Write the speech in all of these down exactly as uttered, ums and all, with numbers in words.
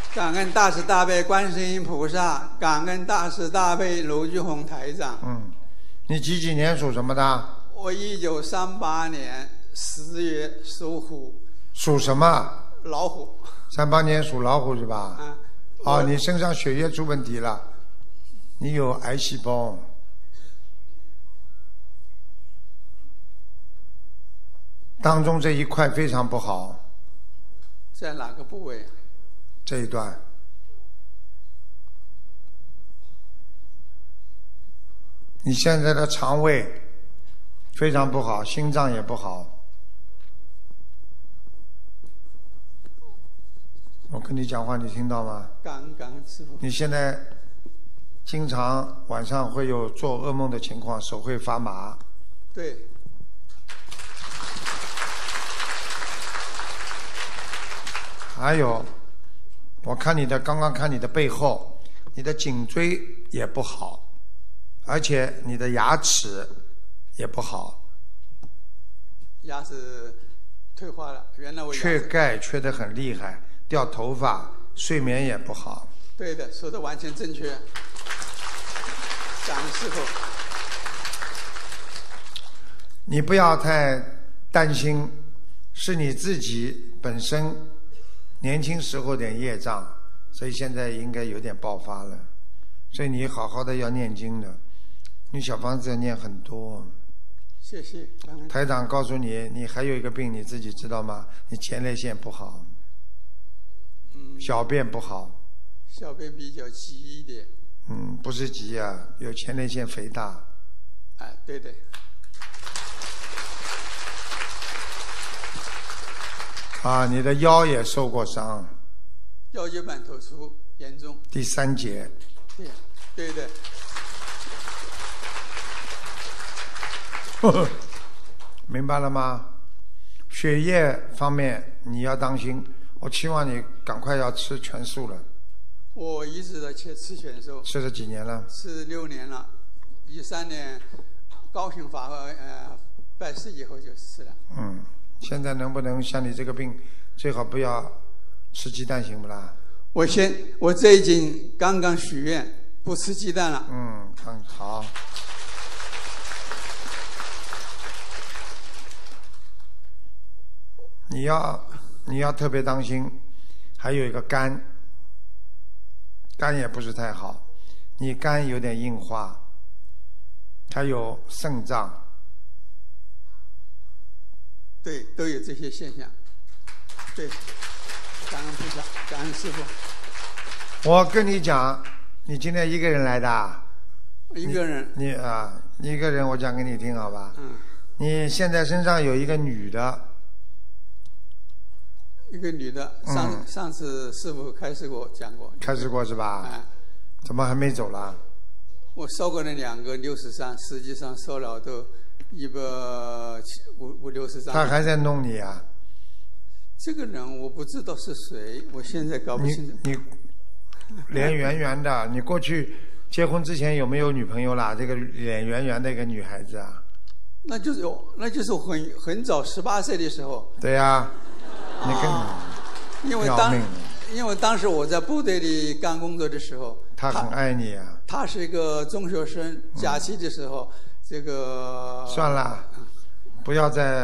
感恩大慈大悲观世音菩萨，感恩大慈大悲卢俊宏台长。 嗯，你几几年属什么的？ 我一九三八年十月属虎。 属什么？ 老虎。 三八年属老虎是吧？ 嗯。 哦，你身上血液出问题了，你有癌细胞。当中这一块非常不好。 在哪个部位？ 这一段。你现在的肠胃非常不好，心脏也不好。我跟你讲话，你听到吗？ 感恩感恩师父。 你现在经常晚上会有做噩梦的情况，手会发麻。 对。 还有，我看你的，刚刚看你的背后，你的颈椎也不好，而且你的牙齿也不好。 牙齿退化了，原来我缺钙缺得很厉害，掉头发，睡眠也不好。 对的，说的完全正确。感恩师父。 你不要太担心，是你自己本身年轻时候点业障，所以现在应该有点爆发了。所以你好好的要念经的，你小房子要念很多。 谢谢。 台长告诉你，你还有一个病，你自己知道吗？你前列腺不好， 嗯， 小便不好。 小便比较急一点。 嗯，不是急啊，有前列腺肥大。 哎，对对。 啊，你的腰也受过伤。 腰椎盘突出严重。 第三节。 对，对对。 呵呵，明白了吗？血液方面你要当心，我期望你赶快要吃全素了。 我一直在吃吃全素。 吃了几年了？ 吃六年了，一三年高雄法会呃拜师以后就吃了。 嗯。现在能不能像你这个病，最好不要吃鸡蛋，行不啦？ 我先，我最近刚刚许愿，不吃鸡蛋了。 嗯，很好。你要你要特别当心，还有一个肝，肝也不是太好，你肝有点硬化，还有肾脏。 对，都有这些现象。对，感恩菩萨，感恩师父。 我跟你讲，你今天一个人来的？ 一个人。 你, 你啊，一个人，我讲给你听，好吧？ 嗯。 你现在身上有一个女的。 一个女的，上、嗯、上次师父开示过讲过。 开示过是吧？ 哎。 怎么还没走了？ 我烧过那两个六十张，实际上烧了都。一百五五六十张。 他还在弄你啊？ 这个人我不知道是谁，我现在搞不清楚。 你你脸圆圆的，你过去结婚之前有没有女朋友啦？这个脸圆圆的一个女孩子啊？ 那就是那就是很很早十八岁的时候。 对呀、啊，你跟因为当因为当时我在部队里干工作的时候， 他很爱你啊。 他是一个中学生，假期的时候。嗯这个算了，不要再。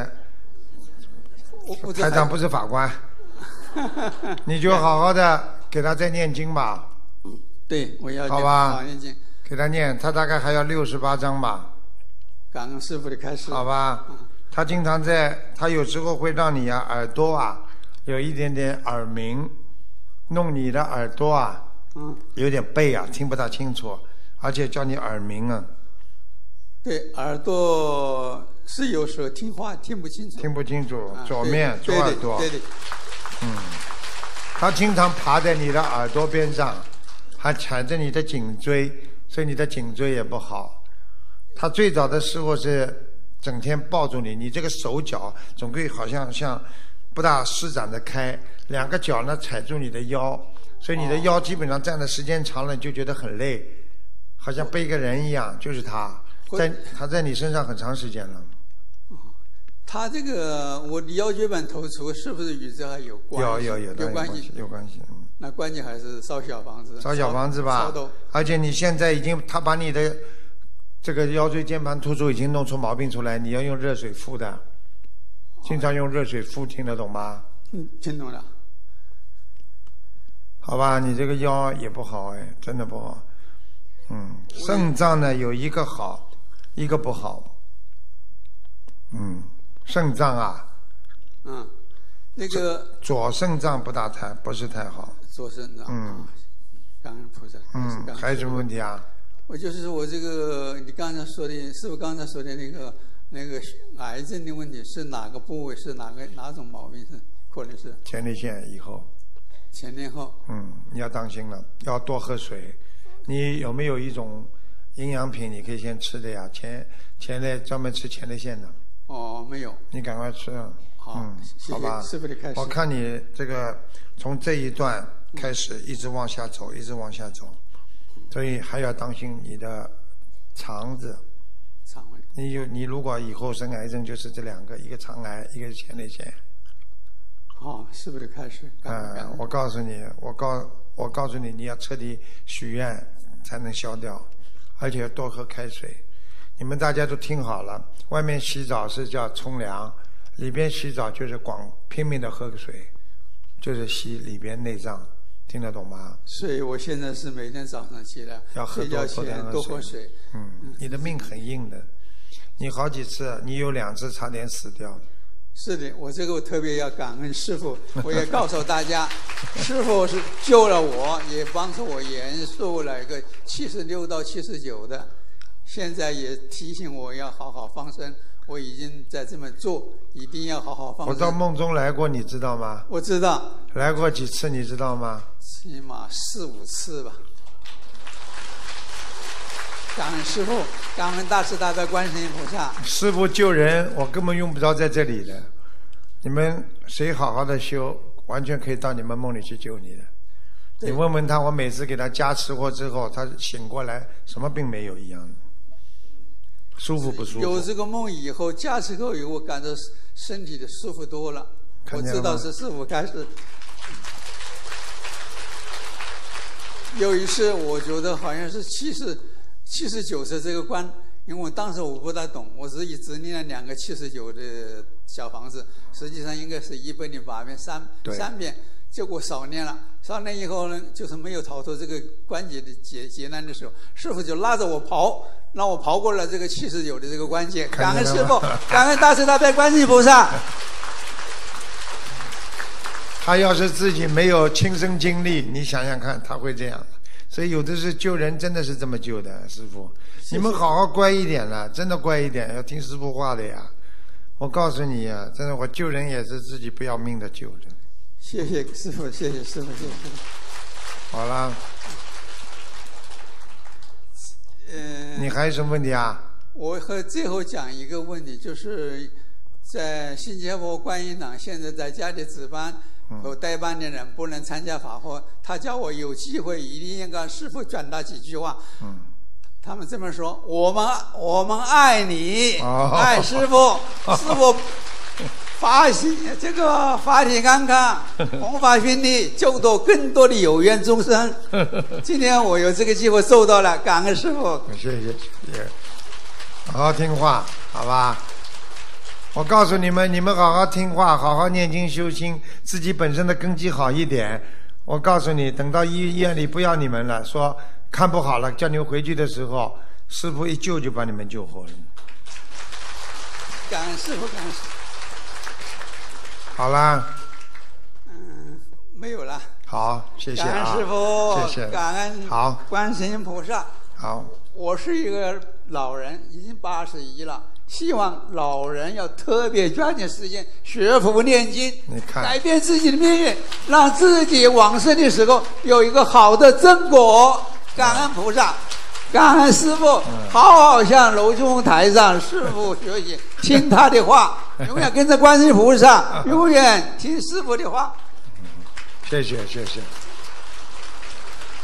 台长不是法官，你就好好的给他再念经吧。 对，我要好吧， 好念经， 给他念，他大概还要六十八章吧。 感恩师父的开示。 好吧，他经常在，他有时候会让你啊耳朵啊有一点点耳鸣，弄你的耳朵啊， 嗯， 有点背啊听不大清楚，而且叫你耳鸣啊。 对，耳朵是有时候听话听不清楚。 听不清楚，左面、 啊、 左耳朵。 对对。 嗯，他经常爬在你的耳朵边上，还踩着你的颈椎，所以你的颈椎也不好。他最早的时候是整天抱住你，你这个手脚总归好像像不大施展得开，两个脚呢踩住你的腰，所以你的腰基本上站的时间长了就觉得很累，好像背个人一样，就是他。在他在你身上很长时间了。 他这个我腰椎盘突出是不是与这还有关系？ 有有有有关系， 有关系。嗯， 那关键还是烧小房子。 烧小房子吧。 烧豆。 而且你现在已经，他把你的这个腰椎间盘突出已经弄出毛病出来，你要用热水敷的，经常用热水敷，听得懂吗？ 嗯，听懂了。 好吧，你这个腰也不好哎，真的不好。嗯，肾脏呢有一个好，一个不好。嗯，肾脏啊。 嗯。那个左肾脏不大太不是太好。 左肾脏。嗯。感恩菩萨。 嗯，还有什么问题啊？ 我就是说我这个你刚才说的，师父刚才说的那个那个癌症的问题是哪个部位？是哪个哪种毛病？是可能是前列腺以后。 前列后。 嗯，你要当心了，要多喝水。你有没有一种营养品你可以先吃的呀？前前列专门吃前列腺的。 哦，没有。 你赶快吃啊。 好， 嗯， 谢谢好吧， 师父的开始。 我看你这个从这一段开始一直往下走，一直往下走，所以还要当心你的肠子。 肠胃。 你有你如果以后生癌症，就是这两个，一个肠癌，一个前列腺。 好，师父的开始。 嗯，我告诉你，我告我告诉你，你要彻底许愿才能消掉，而且要多喝开水。你们大家都听好了，外面洗澡是叫冲凉。里边洗澡就是光拼命的喝个水，就是洗里边内脏，听得懂吗？ 所以我现在是每天早上起来要喝多喝前多喝水。 嗯，你的命很硬的，你好几次，你有两次差点死掉。 是的，我这个我特别要感恩师父，我也告诉大家，师父是救了我，也帮助我延寿了一个七十六到七十九的，现在也提醒我要好好放生。我已经在这么做，一定要好好放生。 我到梦中来过，你知道吗？ 我知道。 来过几次，你知道吗？ 起码四五次吧。感恩师父，感恩大慈大悲观世音菩萨。 师父救人，我根本用不着在这里的。你们谁好好的修，完全可以到你们梦里去救你的。你问问他，我每次给他加持过之后，他醒过来，什么病没有一样的。舒服不舒服？ 有这个梦以后，加持后以后，我感到身体的舒服多了。我知道是师父开始。有一次，我觉得好像是七十、七十九次这个关，因为我当时我不大懂，我是一直念了两个七十九的小房子，实际上应该是一百零八遍三三遍，结果少念了。少念以后呢，就是没有逃脱这个关节的劫劫难的时候，师父就拉着我跑。让我跑过了这个七十九的这个关节，感恩师父，感恩大慈大悲观世音菩萨。 他要是自己没有亲身经历，你想想看，他会这样。所以有的是救人，真的是这么救的，师父。你们好好乖一点了，真的乖一点，要听师父话的呀。我告诉你呀，真的，我救人也是自己不要命的救的。 谢谢师父，谢谢师父，谢谢师父。 好了。 呃， 你还有什么问题啊？ 我和最后讲一个问题，就是在新加坡观音堂，现在在家里值班和代班的人不能参加法会，他叫我有机会一定要跟师父转达几句话。 嗯， 他们这么说：我们我们爱你， 哦、 爱师父，师父法喜这个法体安康，弘法顺利，救度更多的有缘众生。今天我有这个机会做到了，感恩师父。 谢谢谢谢，好好听话，好吧？我告诉你们，你们好好听话，好好念经修心，自己本身的根基好一点。我告诉你，等到医院里不要你们了，说看不好了，叫你们回去的时候，师父一救就把你们救活了。 感恩师父，感恩师父。 好啦， 嗯，没有了。 好，谢谢啊， 感恩师父， 谢谢， 感恩好， 观世音菩萨。 好， 我是一个老人，已经八十一了，希望老人要特别抓紧时间学佛念经， 你看， 改变自己的命运，让自己往生的时候有一个好的真果。感恩菩萨。感恩师父，好好向楼中台上师父学习，听他的话，永远跟着观世音菩萨，永远听师父的话。 谢谢谢谢。